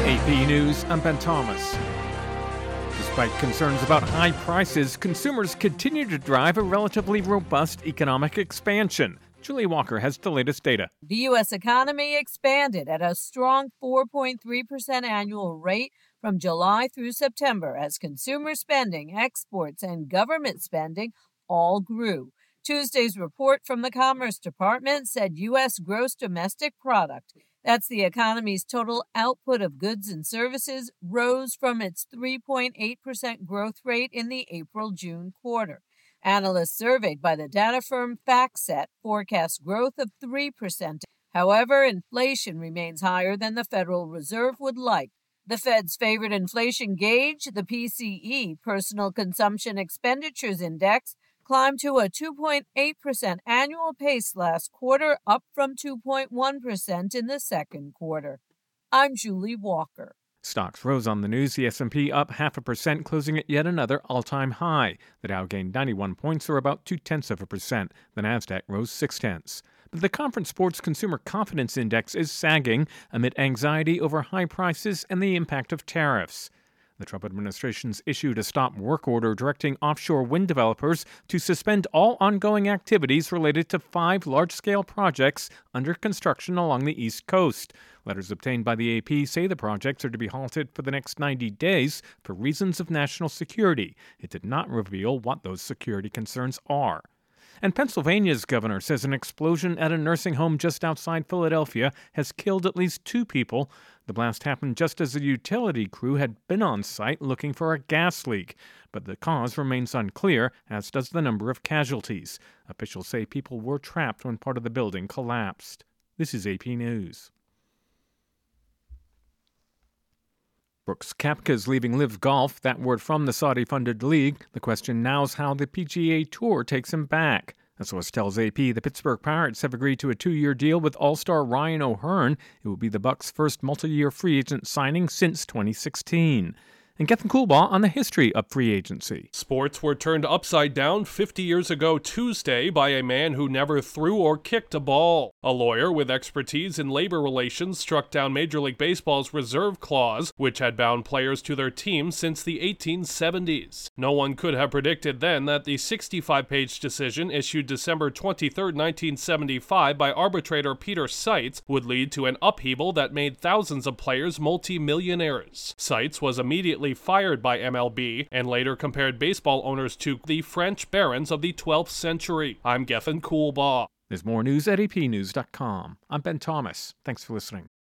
AP News, I'm Ben Thomas. Despite concerns about high prices, consumers continue to drive a relatively robust economic expansion. Julie Walker has the latest data. The U.S. economy expanded at a strong 4.3% annual rate from July through September as consumer spending, exports, and government spending all grew. Tuesday's report from the Commerce Department said U.S. gross domestic product, that's the economy's total output of goods and services, rose from its 3.8% growth rate in the April-June quarter. Analysts surveyed by the data firm FactSet forecast growth of 3%. However, inflation remains higher than the Federal Reserve would like. The Fed's favorite inflation gauge, the PCE, Personal Consumption Expenditures Index, climbed to a 2.8% annual pace last quarter, up from 2.1% in the second quarter. I'm Julie Walker. Stocks rose on the news, the S&P up 0.5%, closing at yet another all-time high. The Dow gained 91 points, or about 0.2%. The Nasdaq rose 0.6. But the Conference Sports Consumer Confidence Index is sagging amid anxiety over high prices and the impact of tariffs. The Trump administration's issued a stop work order directing offshore wind developers to suspend all ongoing activities related to 5 large-scale projects under construction along the East Coast. Letters obtained by the AP say the projects are to be halted for the next 90 days for reasons of national security. It did not reveal what those security concerns are. And Pennsylvania's governor says an explosion at a nursing home just outside Philadelphia has killed at least 2 people. The blast happened just as a utility crew had been on site looking for a gas leak. But the cause remains unclear, as does the number of casualties. Officials say people were trapped when part of the building collapsed. This is AP News. Brooks Koepka is leaving Live Golf, that word from the Saudi-funded league. The question now is how the PGA Tour takes him back. The source tells AP the Pittsburgh Pirates have agreed to a 2-year deal with All-Star Ryan O'Hearn. It will be the Bucks' first multi-year free agent signing since 2016. And Gethin Coolbaugh on the history of free agency. Sports were turned upside down 50 years ago Tuesday by a man who never threw or kicked a ball. A lawyer with expertise in labor relations struck down Major League Baseball's reserve clause, which had bound players to their teams since the 1870s. No one could have predicted then that the 65-page decision issued December 23, 1975 by arbitrator Peter Seitz would lead to an upheaval that made thousands of players multi-millionaires. Seitz was immediately fired by MLB and later compared baseball owners to the French barons of the 12th century. I'm Gethin Coolbaugh. There's more news at apnews.com. I'm Ben Thomas. Thanks for listening.